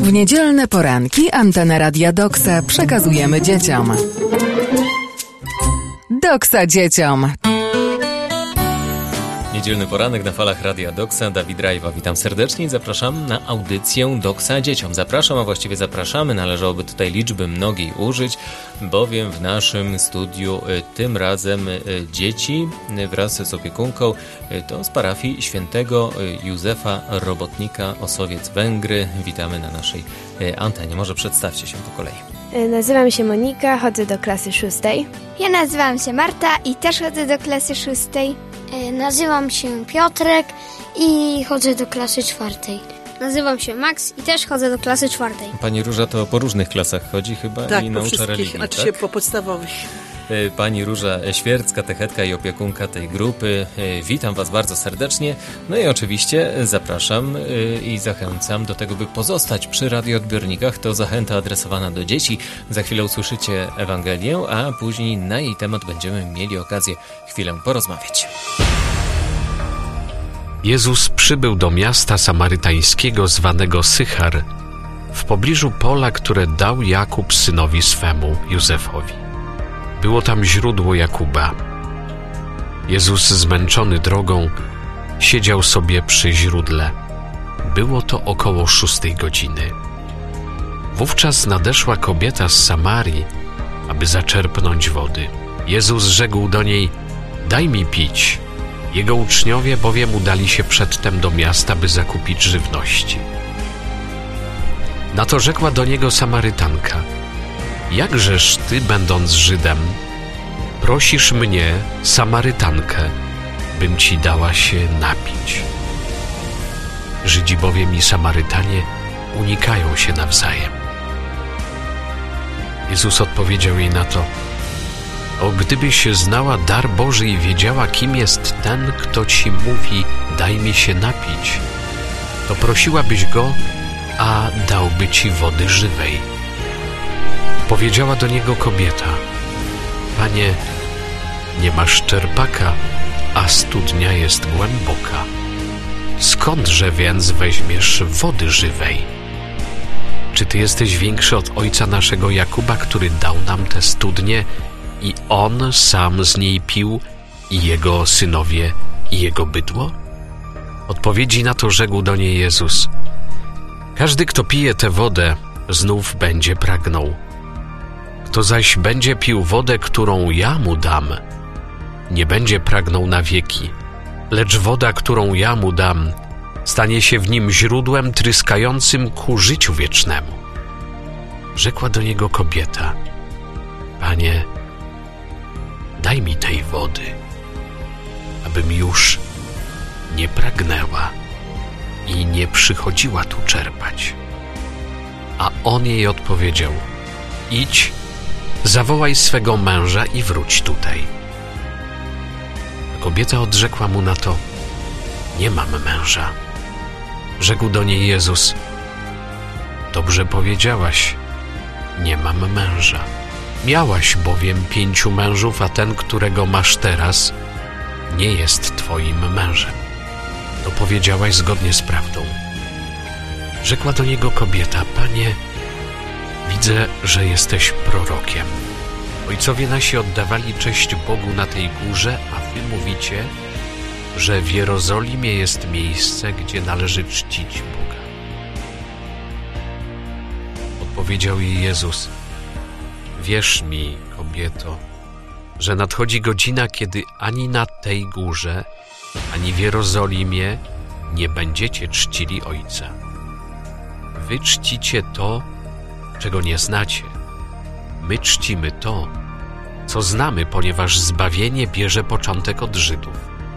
W niedzielne poranki antenę Radia Doksa przekazujemy dzieciom. Doksa dzieciom. Niedzielny poranek na falach Radia Doksa. Dawid Rajwa, witam serdecznie i zapraszam na audycję Doksa dzieciom. Zapraszam, a właściwie zapraszamy, należałoby tutaj liczby mnogiej użyć, bowiem w naszym studiu tym razem dzieci wraz z opiekunką to z parafii świętego Józefa Robotnika, Osowiec, Węgry. Witamy na naszej antenie. Może przedstawcie się po kolei. Nazywam się Monika, chodzę do klasy 6. Ja nazywam się Marta i też chodzę do klasy 6. Nazywam się Piotrek i chodzę do klasy 4. Nazywam się Max i też chodzę do klasy 4. Pani Róża to po różnych klasach chodzi chyba tak, i naucza religii, znaczy tak? się po podstawowych. Pani Róża Świerc, katechetka i opiekunka tej grupy. Witam Was bardzo serdecznie. No i oczywiście zapraszam i zachęcam do tego, by pozostać przy radioodbiornikach. To zachęta adresowana do dzieci. Za chwilę usłyszycie Ewangelię, a później na jej temat będziemy mieli okazję chwilę porozmawiać. Jezus przybył do miasta samarytańskiego zwanego Sychar, w pobliżu pola, które dał Jakub synowi swemu, Józefowi. Było tam źródło Jakuba. Jezus, zmęczony drogą, siedział sobie przy źródle. Było to około 6 godziny. Wówczas nadeszła kobieta z Samarii, aby zaczerpnąć wody. Jezus rzekł do niej: daj mi pić. Jego uczniowie bowiem udali się przedtem do miasta, by zakupić żywności. Na to rzekła do niego Samarytanka: jakżeż ty, będąc Żydem, prosisz mnie, Samarytankę, bym ci dała się napić? Żydzi bowiem i Samarytanie unikają się nawzajem. Jezus odpowiedział jej na to: o, gdybyś znała dar Boży i wiedziała, kim jest ten, kto ci mówi, daj mi się napić, to prosiłabyś go, a dałby ci wody żywej. Powiedziała do niego kobieta: Panie, nie masz czerpaka, a studnia jest głęboka. Skądże więc weźmiesz wody żywej? Czy ty jesteś większy od ojca naszego Jakuba, który dał nam tę studnię i on sam z niej pił, i jego synowie, i jego bydło? Odpowiedzi na to rzekł do niej Jezus: każdy, kto pije tę wodę, znów będzie pragnął. Kto zaś będzie pił wodę, którą ja mu dam, nie będzie pragnął na wieki, lecz woda, którą ja mu dam, stanie się w nim źródłem tryskającym ku życiu wiecznemu. Rzekła do niego kobieta: Panie, daj mi tej wody, abym już nie pragnęła i nie przychodziła tu czerpać. A on jej odpowiedział: idź, zawołaj swego męża i wróć tutaj. Kobieta odrzekła mu na to: nie mam męża. Rzekł do niej Jezus: dobrze powiedziałaś, nie mam męża. Miałaś bowiem 5 mężów, a ten, którego masz teraz, nie jest twoim mężem. To powiedziałaś zgodnie z prawdą. Rzekła do niego kobieta: Panie, widzę, że jesteś prorokiem. Ojcowie nasi oddawali cześć Bogu na tej górze, a wy mówicie, że w Jerozolimie jest miejsce, gdzie należy czcić Boga. Odpowiedział jej Jezus: wierz mi, kobieto, że nadchodzi godzina, kiedy ani na tej górze, ani w Jerozolimie nie będziecie czcili Ojca. Wy czcicie to, czego nie znacie. My czcimy to, co znamy, ponieważ zbawienie bierze początek od Żydów.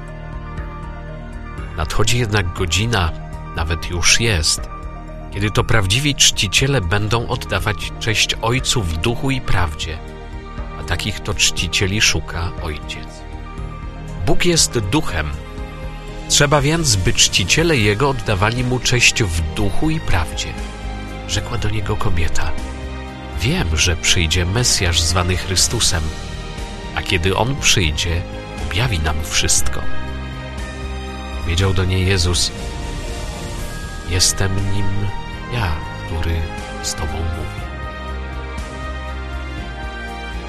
Nadchodzi jednak godzina, nawet już jest, kiedy to prawdziwi czciciele będą oddawać cześć Ojcu w duchu i prawdzie, a takich to czcicieli szuka Ojciec. Bóg jest duchem. Trzeba więc, by czciciele Jego oddawali Mu cześć w duchu i prawdzie. Rzekła do niego kobieta: wiem, że przyjdzie Mesjasz zwany Chrystusem, a kiedy On przyjdzie, objawi nam wszystko. Powiedział do niej Jezus: jestem nim ja, który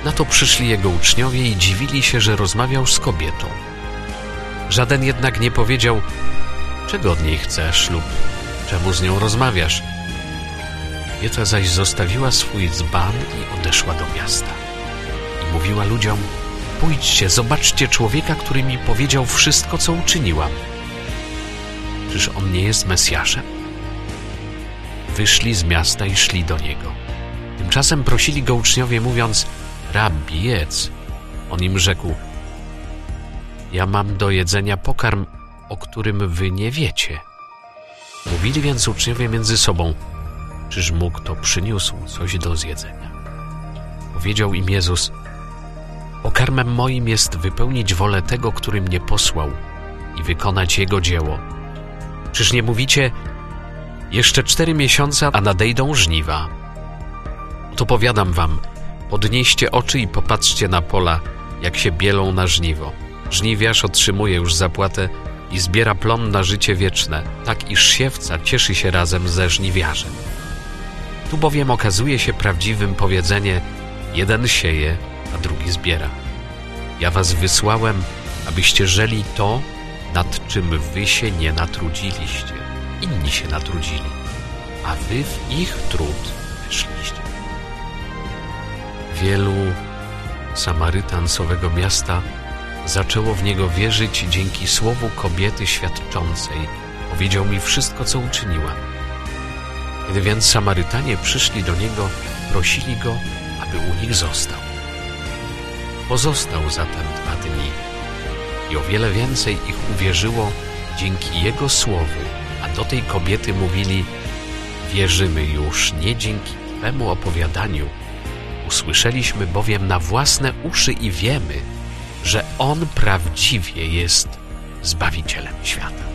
Na to przyszli jego uczniowie i dziwili się, że rozmawiał z kobietą. Żaden jednak nie powiedział, czego od niej chcesz lub czemu z nią rozmawiasz. Kobieta zaś zostawiła swój dzban i odeszła do miasta. I mówiła ludziom, pójdźcie, zobaczcie człowieka, który mi powiedział wszystko, co uczyniłam. Czyż on nie jest Mesjaszem? Wyszli z miasta i szli do niego. Tymczasem prosili go uczniowie, mówiąc, Rabbi, jedz. On im rzekł, ja mam do jedzenia pokarm, o którym wy nie wiecie. Mówili więc uczniowie między sobą, czyż mu kto przyniósł coś do zjedzenia? Powiedział im Jezus, pokarmem moim jest wypełnić wolę tego, który mnie posłał i wykonać Jego dzieło. Czyż nie mówicie, jeszcze 4 miesiące, a nadejdą żniwa? To powiadam wam, podnieście oczy i popatrzcie na pola, jak się bielą na żniwo. Żniwiarz otrzymuje już zapłatę i zbiera plon na życie wieczne, tak iż siewca cieszy się razem ze żniwiarzem. Tu bowiem okazuje się prawdziwym powiedzenie, jeden sieje, a drugi zbiera. Ja was wysłałem, abyście żeli to, nad czym wy się nie natrudziliście. Inni się natrudzili, a wy w ich trud weszliście. Wielu Samarytan z owego miasta zaczęło w niego wierzyć dzięki słowu kobiety świadczącej. Powiedział mi wszystko, co uczyniła. Kiedy więc Samarytanie przyszli do niego, prosili go, aby u nich został. Pozostał zatem 2 dni i o wiele więcej ich uwierzyło dzięki jego słowu, a do tej kobiety mówili, wierzymy już nie dzięki twemu opowiadaniu, usłyszeliśmy bowiem na własne uszy i wiemy, że On prawdziwie jest Zbawicielem świata.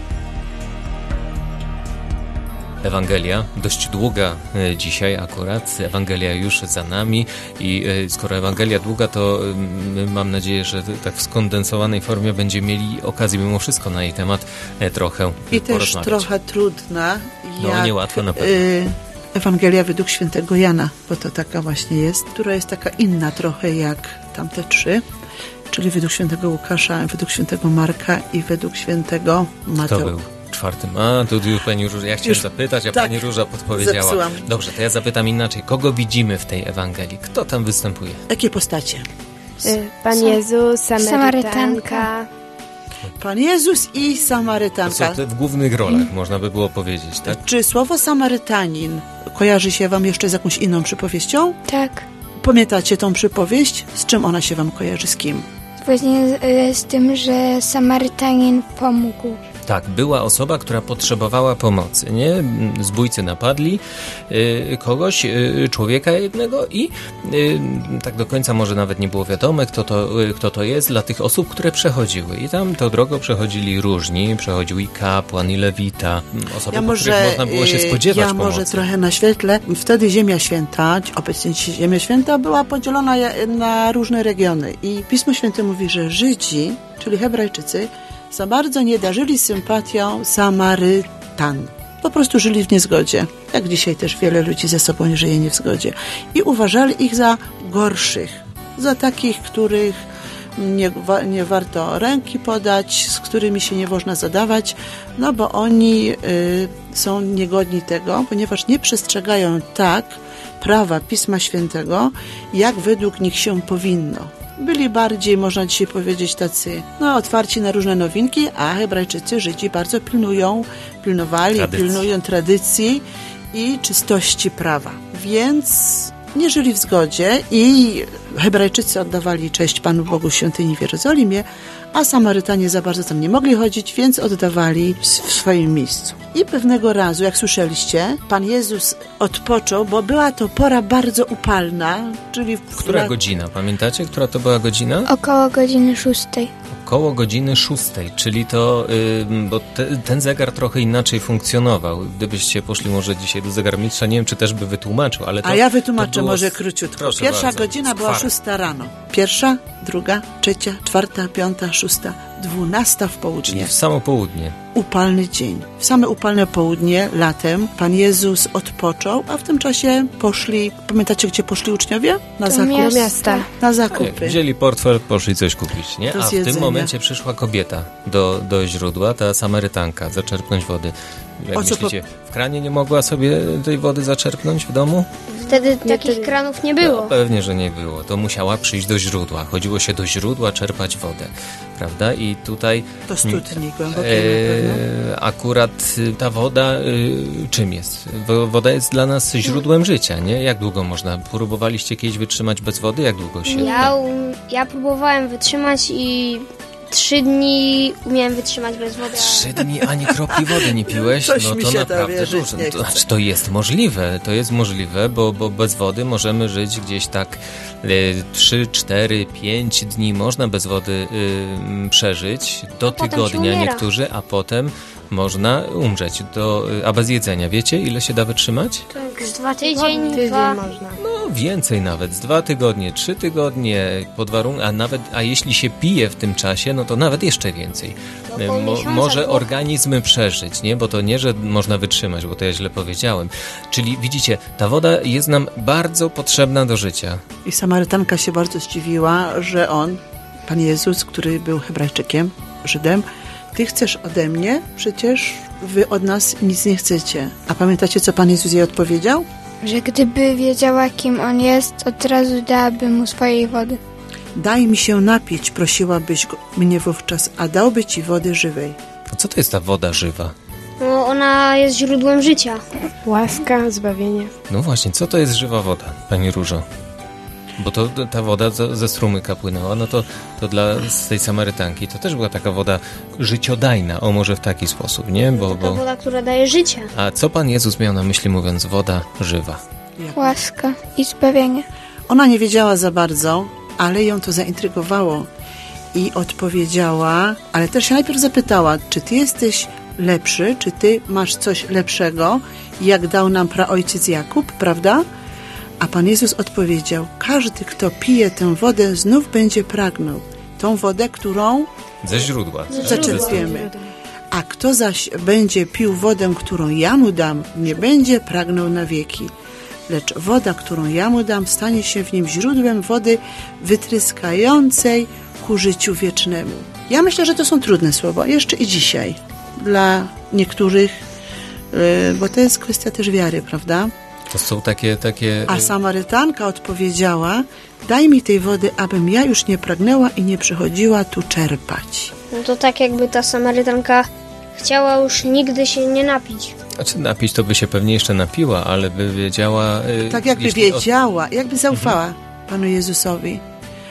Ewangelia, dość długa dzisiaj akurat, Ewangelia już za nami i skoro Ewangelia długa, to mam nadzieję, że tak w skondensowanej formie będziemy mieli okazję mimo wszystko na jej temat trochę i porozmawiać. też trochę trudna. No niełatwo na pewno. Ewangelia według świętego Jana, bo to taka właśnie jest, która jest taka inna trochę jak tamte 3, czyli według świętego Łukasza, według świętego Marka i według świętego Mateusza. Kto był 4? A, tu już pani Róża, ja chciałem zapytać, a pani Róża podpowiedziała. Zepsułam. Dobrze, to ja zapytam inaczej. Kogo widzimy w tej Ewangelii? Kto tam występuje? Jakie postacie? Pan Jezus, Samarytanka. Pan Jezus i To Samarytanka. są te w głównych rolach, można by było powiedzieć, tak? Czy słowo Samarytanin kojarzy się wam jeszcze z jakąś inną przypowieścią? Tak. Pamiętacie tą przypowieść? Z czym ona się wam kojarzy? Z kim? Właśnie z tym, że Samarytanin pomógł. Tak, była osoba, która potrzebowała pomocy, nie? Zbójcy napadli kogoś, człowieka jednego i tak do końca może nawet nie było wiadome, kto to jest dla tych osób, które przechodziły. I tam tą drogą przechodzili różni, przechodził i kapłan, i lewita, osoby, po których można było się spodziewać pomocy. może trochę naświetlę. Wtedy Ziemia Święta, obecnie Ziemia Święta była podzielona na różne regiony i Pismo Święte mówi, że Żydzi, czyli Hebrajczycy, za bardzo nie darzyli sympatią Samarytan. Po prostu żyli w niezgodzie. Jak dzisiaj też wiele ludzi ze sobą żyje nie w zgodzie. I uważali ich za gorszych. Za takich, których nie warto ręki podać, z którymi się nie można zadawać, no bo oni są niegodni tego, ponieważ nie przestrzegają tak prawa Pisma Świętego, jak według nich się powinno. Byli bardziej, można dzisiaj powiedzieć, tacy otwarci na różne nowinki, a Hebrajczycy, Żydzi bardzo pilnują tradycji i czystości prawa. Więc nie żyli w zgodzie i Hebrajczycy oddawali cześć Panu Bogu w świątyni w Jerozolimie, a Samarytanie za bardzo tam nie mogli chodzić, więc oddawali w swoim miejscu. I pewnego razu, jak słyszeliście, Pan Jezus odpoczął, bo była to pora bardzo upalna, czyli... Która godzina? Pamiętacie, która to była godzina? Około godziny 6. Około godziny 6, czyli to, bo ten zegar trochę inaczej funkcjonował. Gdybyście poszli może dzisiaj do zegarmistrza, nie wiem, czy też by wytłumaczył, ale to... A ja wytłumaczę to było... może króciutko. Proszę Pierwsza bardzo. godzina była 6 rano. 1, 2, 3, 4, 5, 6, 12 w południe. Czyli w samo południe. upalny dzień. W same upalne południe, latem, Pan Jezus odpoczął, a w tym czasie poszli, pamiętacie, gdzie poszli uczniowie? Do miasta. Na zakupy. Wzięli portfel, poszli coś kupić, nie? Do A w zjedzenia. tym momencie przyszła kobieta do źródła, ta Samarytanka, zaczerpnąć wody. Jak myślicie, w kranie nie mogła sobie tej wody zaczerpnąć w domu? Wtedy takich kranów nie było. No, pewnie, że nie było. To musiała przyjść do źródła. Chodziło się do źródła czerpać wodę, prawda? I tutaj Do studni głębokiej na pewno. akurat ta woda czym jest? Woda jest dla nas źródłem życia, nie? Jak długo można? Próbowaliście kiedyś wytrzymać bez wody? Jak długo się... Ja próbowałem wytrzymać i 3 dni umiałem wytrzymać bez wody. 3 dni ani kropli wody nie piłeś? Coś No mi to się naprawdę wierzyć dużo. nie chce. Znaczy, to jest możliwe, bo bez wody możemy żyć gdzieś tak 3, 4, 5 dni można bez wody przeżyć, do tygodnia niektórzy, a potem można umrzeć. A bez jedzenia, wiecie ile się da wytrzymać? Tak, z 2 tygodnie. Tydzień można. No więcej nawet, z 2 tygodnie, 3 tygodnie, pod warunkiem, a jeśli się pije w tym czasie, no to nawet jeszcze więcej. Może organizm przeżyć, nie? Bo to nie, że można wytrzymać, bo to ja źle powiedziałem. Czyli widzicie, ta woda jest nam bardzo potrzebna do życia. I Samarytanka się bardzo zdziwiła, że on, Pan Jezus, który był Hebrajczykiem, Żydem, ty chcesz ode mnie, przecież wy od nas nic nie chcecie. A pamiętacie, co Pan Jezus jej odpowiedział? Że gdyby wiedziała, kim on jest, od razu dałaby mu swojej wody. Daj mi się napić, prosiłabyś mnie wówczas, a dałby ci wody żywej. A co to jest ta woda żywa? No, ona jest źródłem życia. Łaska, zbawienie. No właśnie, co to jest żywa woda, Pani Różo? Bo to ta woda ze strumyka płynęła, no to z tej Samarytanki to też była taka woda życiodajna, może w taki sposób, nie? To woda, która daje życie. A co Pan Jezus miał na myśli, mówiąc woda żywa? Łaska i zbawienie. Ona nie wiedziała za bardzo, ale ją to zaintrygowało i odpowiedziała, ale też się najpierw zapytała, czy ty jesteś lepszy, czy ty masz coś lepszego, jak dał nam praojciec Jakub, prawda? A Pan Jezus odpowiedział, każdy, kto pije tę wodę, znów będzie pragnął. Tą wodę, którą Ze źródła. zaczerpiemy. A kto zaś będzie pił wodę, którą ja mu dam, nie będzie pragnął na wieki. Lecz woda, którą ja mu dam, stanie się w nim źródłem wody wytryskającej ku życiu wiecznemu. Ja myślę, że to są trudne słowa, jeszcze i dzisiaj. Dla niektórych, bo to jest kwestia też wiary, prawda? To są takie... A Samarytanka odpowiedziała, daj mi tej wody, abym ja już nie pragnęła i nie przychodziła tu czerpać. No to tak jakby ta Samarytanka chciała już nigdy się nie napić. Znaczy napić to by się pewnie jeszcze napiła, ale by wiedziała... Tak jakby wiedziała, jakby zaufała Panu Jezusowi,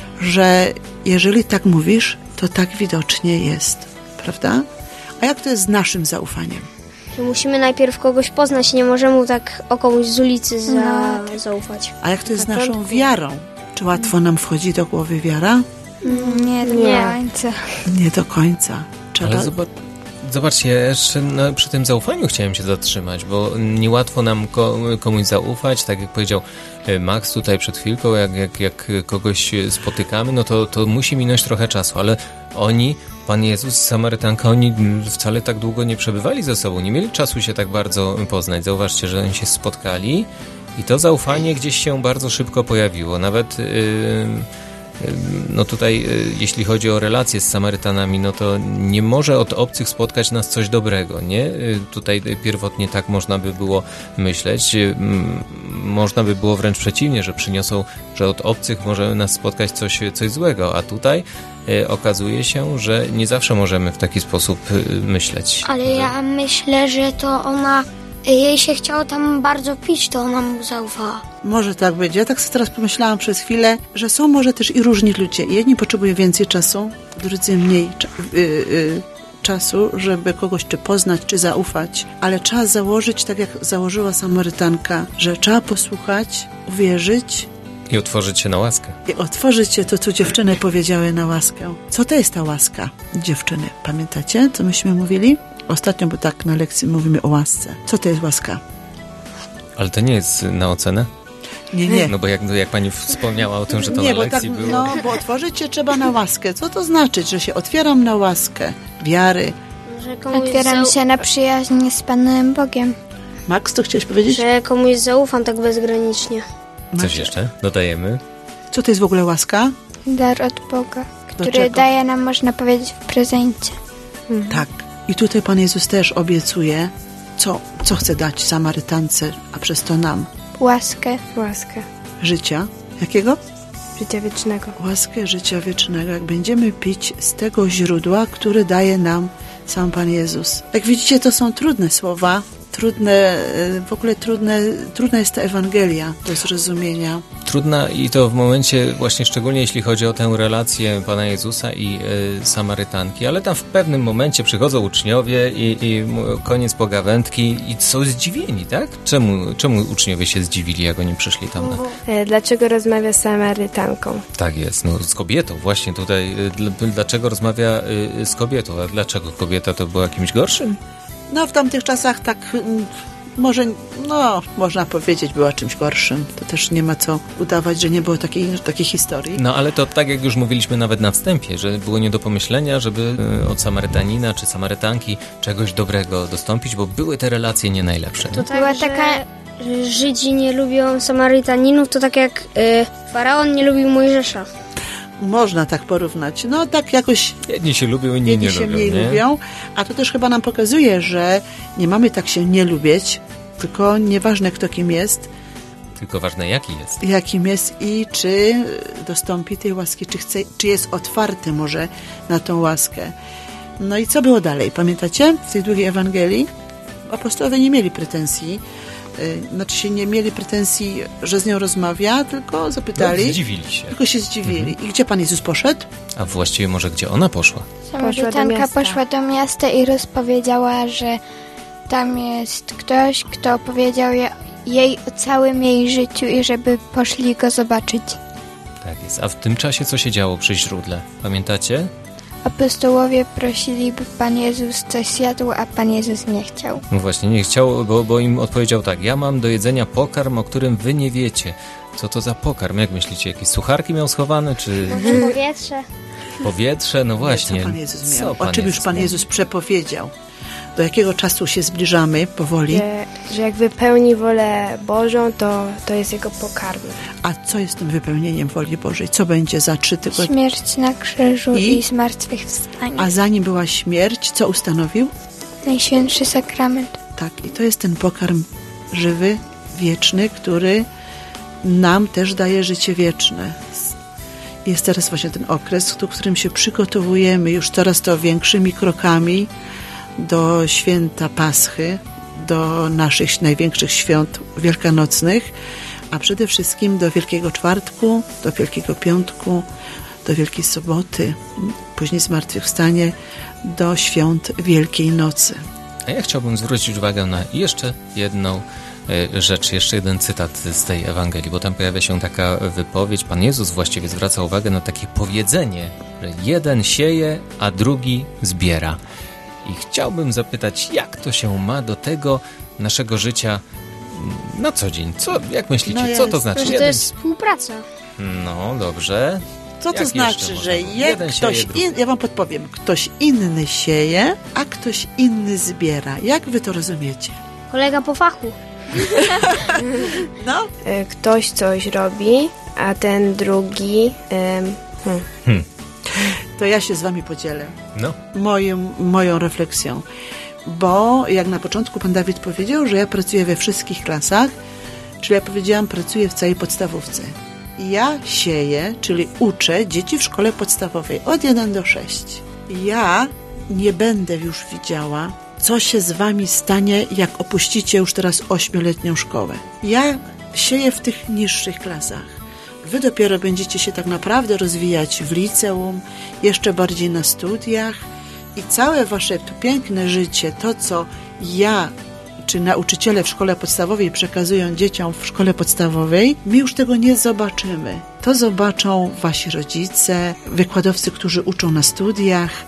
że jeżeli tak mówisz, to tak widocznie jest, prawda? A jak to jest z naszym zaufaniem? Musimy najpierw kogoś poznać, nie możemy tak o komuś z ulicy zaufać. A jak to jest z naszą wiarą? Czy łatwo nam wchodzi do głowy wiara? Nie do końca. Nie do końca. Trzeba... Ale zobaczcie, jeszcze przy tym zaufaniu chciałem się zatrzymać, bo niełatwo nam komuś zaufać, tak jak powiedział Max tutaj przed chwilką, jak kogoś spotykamy, no to musi minąć trochę czasu, ale Pan Jezus i Samarytanka, oni wcale tak długo nie przebywali ze sobą, nie mieli czasu się tak bardzo poznać. Zauważcie, że oni się spotkali i to zaufanie gdzieś się bardzo szybko pojawiło. Nawet no tutaj, jeśli chodzi o relacje z Samarytanami, no to nie może od obcych spotkać nas coś dobrego, nie? Tutaj pierwotnie tak można by było myśleć. Można by było wręcz przeciwnie, że od obcych może nas spotkać coś złego, a tutaj okazuje się, że nie zawsze możemy w taki sposób myśleć. Ale ja myślę, że to jej się chciało tam bardzo pić, to ona mu zaufała. Może tak być. Ja tak sobie teraz pomyślałam przez chwilę, że są może też i różni ludzie. Jedni potrzebują więcej czasu, drudzy mniej czasu, żeby kogoś czy poznać, czy zaufać. Ale trzeba założyć, tak jak założyła Samarytanka, że trzeba posłuchać, uwierzyć. I otworzyć się na łaskę. I otworzyć się to, co dziewczyny powiedziały na łaskę. Co to jest ta łaska, dziewczyny? Pamiętacie, co myśmy mówili? Ostatnio, bo tak na lekcji mówimy o łasce. Co to jest łaska? Ale to nie jest na ocenę? Nie. No bo jak pani wspomniała o tym, że to na lekcji było. No, bo otworzyć się trzeba na łaskę. Co to znaczy, że się otwieram na łaskę wiary, Że komuś Otwieram się na przyjaźń z Panem Bogiem. Max, co chciałeś powiedzieć? Że komuś zaufam tak bezgranicznie. Coś jeszcze dodajemy? Co to jest w ogóle łaska? Dar od Boga, który czego? daje nam, można powiedzieć, w prezencie. Tak. I tutaj Pan Jezus też obiecuje, co chce dać Samarytance, a przez to nam. Łaskę. Łaskę Życia. Jakiego? życia wiecznego. Łaskę życia wiecznego, jak będziemy pić z tego źródła, które daje nam sam Pan Jezus. Jak widzicie, to są trudne słowa, w ogóle trudna jest ta Ewangelia do zrozumienia. Trudna i to w momencie właśnie szczególnie jeśli chodzi o tę relację Pana Jezusa i Samarytanki, ale tam w pewnym momencie przychodzą uczniowie i koniec pogawędki i są zdziwieni, tak? Czemu uczniowie się zdziwili, jak oni przyszli tam na... Dlaczego rozmawia z Samarytanką? Tak jest, z kobietą właśnie tutaj. Dlaczego rozmawia z kobietą? A dlaczego kobieta to była kimś gorszym? W tamtych czasach tak może, można powiedzieć, była czymś gorszym. To też nie ma co udawać, że nie było takiej historii. Ale to tak jak już mówiliśmy nawet na wstępie, że było nie do pomyślenia, żeby od Samarytanina czy Samarytanki czegoś dobrego dostąpić, bo były te relacje nie najlepsze. To tak, była że Żydzi nie lubią Samarytaninów, to tak jak Faraon nie lubił Mojżesza. Można tak porównać. Tak jakoś... Jedni się lubią, inni nie lubią. Mniej lubią. A to też chyba nam pokazuje, że nie mamy tak się nie lubić, tylko nieważne kto kim jest. Tylko ważne jaki jest. Jakim jest i czy dostąpi tej łaski, czy jest otwarty może na tą łaskę. I co było dalej? Pamiętacie? W tej drugiej Ewangelii apostołowie nie mieli pretensji. Nie mieli pretensji, że z nią rozmawia, tylko zapytali. Zdziwili się. Tylko się zdziwili. I gdzie Pan Jezus poszedł? A właściwie może gdzie ona poszła? Samarytanka poszła do miasta i rozpowiedziała, że tam jest ktoś, kto opowiedział jej o całym jej życiu i żeby poszli go zobaczyć. Tak jest. A w tym czasie co się działo przy źródle? Pamiętacie? Apostołowie prosili, by Pan Jezus coś jadł, a Pan Jezus nie chciał. Właśnie nie chciał, bo im odpowiedział tak: ja mam do jedzenia pokarm, o którym wy nie wiecie. Co to za pokarm? Jak myślicie? Jakieś sucharki miał schowane, czy... Powietrze. Powietrze? No właśnie. Co Pan Jezus miał? O czym już Pan Jezus przepowiedział? Do jakiego czasu się zbliżamy powoli? Że jak wypełni wolę Bożą, to jest jego pokarm. A co jest tym wypełnieniem woli Bożej? Co będzie za 3 tygodnie? Śmierć na krzyżu i zmartwychwstanie. A zanim była śmierć, co ustanowił? Najświętszy sakrament. Tak, i to jest ten pokarm żywy, wieczny, który nam też daje życie wieczne. Jest teraz właśnie ten okres, w którym się przygotowujemy już coraz to większymi krokami do święta Paschy, do naszych największych świąt wielkanocnych, a przede wszystkim do Wielkiego Czwartku, do Wielkiego Piątku, do Wielkiej Soboty, później zmartwychwstanie, do świąt Wielkiej Nocy. A ja chciałbym zwrócić uwagę na jeszcze jedną rzecz, jeszcze jeden cytat z tej Ewangelii, bo tam pojawia się taka wypowiedź. Pan Jezus właściwie zwraca uwagę na takie powiedzenie, że jeden sieje, a drugi zbiera. I chciałbym zapytać, jak to się ma do tego naszego życia na co dzień? Jak myślicie, co to znaczy? To jest współpraca. No, dobrze. Co to znaczy, że ja wam podpowiem, ktoś inny sieje, a ktoś inny zbiera. Jak wy to rozumiecie? Kolega po fachu. Ktoś coś robi, a ten drugi... To ja się z wami podzielę moją refleksją. Bo jak na początku pan Dawid powiedział, że ja pracuję we wszystkich klasach, czyli ja powiedziałam, pracuję w całej podstawówce. Ja sieję, czyli uczę dzieci w szkole podstawowej od 1 do 6. Ja nie będę już widziała, co się z wami stanie, jak opuścicie już teraz 8-letnią szkołę. Ja sieję w tych niższych klasach. Wy dopiero będziecie się tak naprawdę rozwijać w liceum, jeszcze bardziej na studiach i całe wasze to piękne życie, to co ja czy nauczyciele w szkole podstawowej przekazują dzieciom w szkole podstawowej, my już tego nie zobaczymy. To zobaczą wasi rodzice, wykładowcy, którzy uczą na studiach,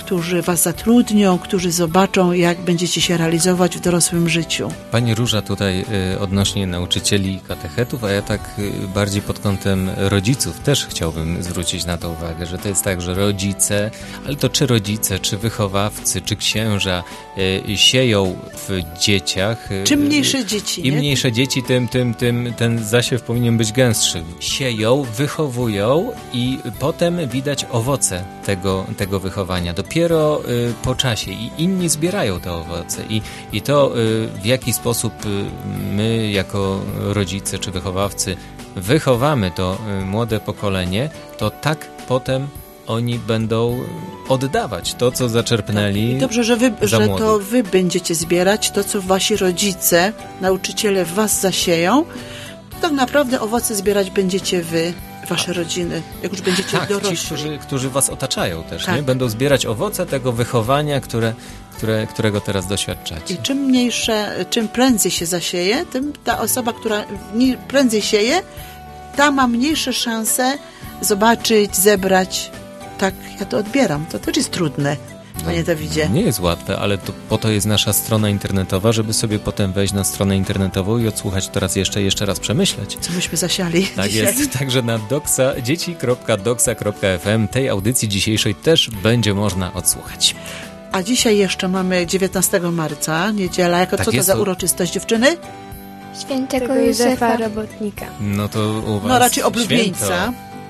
którzy was zatrudnią, którzy zobaczą, jak będziecie się realizować w dorosłym życiu. Pani Róża tutaj odnośnie nauczycieli katechetów, a ja tak bardziej pod kątem rodziców też chciałbym zwrócić na to uwagę, że to jest tak, że rodzice, ale to czy rodzice, czy wychowawcy, czy księża sieją w dzieciach. Czym mniejsze dzieci, Im mniejsze dzieci, tym ten zasiew powinien być gęstszy. Sieją, wychowują i potem widać owoce tego wychowania. Dopiero po czasie i inni zbierają te owoce i to w jaki sposób my jako rodzice czy wychowawcy wychowamy to młode pokolenie, to tak potem oni będą oddawać to, co zaczerpnęli. I dobrze, że to wy będziecie zbierać to, co wasi rodzice, nauczyciele w was zasieją. To tak naprawdę owoce zbierać będziecie wy, wasze rodziny, jak już będziecie dorośli. Ci, którzy was otaczają też, nie? Będą zbierać owoce tego wychowania, którego teraz doświadczacie. I czym prędzej się zasieje, tym ta osoba, która prędzej sieje, ta ma mniejsze szanse zobaczyć, zebrać. Tak, ja to odbieram. To też jest trudne, panie Dawidzie. Nie jest łatwe, ale po to jest nasza strona internetowa, żeby sobie potem wejść na stronę internetową i odsłuchać to raz jeszcze raz przemyśleć. Co myśmy zasiali Tak dzisiaj. jest, także na dzieci.doxa.fm tej audycji dzisiejszej też będzie można odsłuchać. A dzisiaj jeszcze mamy 19 marca, niedziela. Co to za uroczystość, dziewczyny? Świętego Józefa Robotnika. No to u was raczej oblubieńca. święto.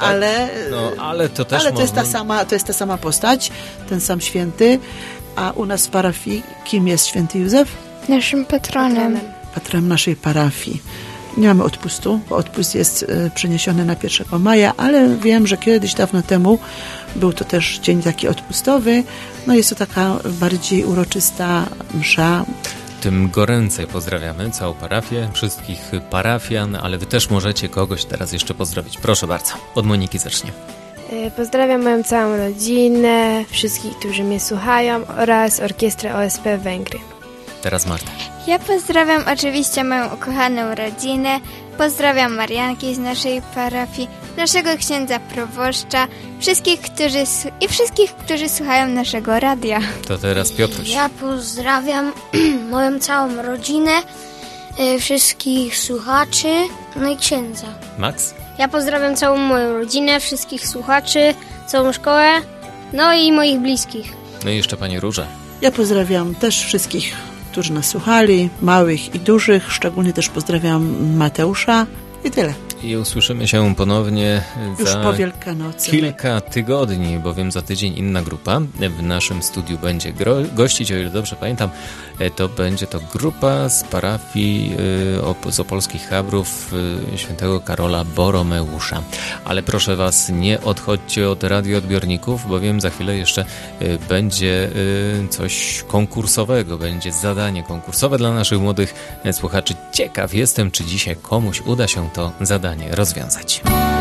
Ale to też to jest ta sama postać, ten sam święty. A u nas w parafii kim jest święty Józef? Naszym patronem. Patronem naszej parafii. Nie mamy odpustu, bo odpust jest przeniesiony na 1 maja, ale wiem, że kiedyś dawno temu był to też dzień taki odpustowy. No jest to taka bardziej uroczysta msza. Tym goręcej pozdrawiamy całą parafię, wszystkich parafian, ale wy też możecie kogoś teraz jeszcze pozdrowić. Proszę bardzo, od Moniki zacznie. Pozdrawiam moją całą rodzinę, wszystkich, którzy mnie słuchają oraz orkiestrę OSP Węgry. Teraz Marta. Ja pozdrawiam oczywiście moją ukochaną rodzinę, pozdrawiam Marianki z naszej parafii, naszego księdza proboszcza, wszystkich, którzy słuchają naszego radia. To teraz Piotruś. Ja pozdrawiam moją całą rodzinę, wszystkich słuchaczy, no i księdza. Max? Ja pozdrawiam całą moją rodzinę, wszystkich słuchaczy, całą szkołę, no i moich bliskich. No i jeszcze pani Róża. Ja pozdrawiam też wszystkich, którzy nas słuchali, małych i dużych. Szczególnie też pozdrawiam Mateusza i tyle. I usłyszymy się ponownie już za po Wielkanocy. Kilka tygodni, bowiem za tydzień inna grupa w naszym studiu będzie gościć, o ile dobrze pamiętam, to będzie to grupa z parafii z opolskich Chabrów świętego Karola Boromeusza. Ale proszę was, nie odchodźcie od radioodbiorników, bowiem za chwilę jeszcze będzie coś konkursowego, będzie zadanie konkursowe dla naszych młodych słuchaczy. Ciekaw jestem, czy dzisiaj komuś uda się to zadanie rozwiązać.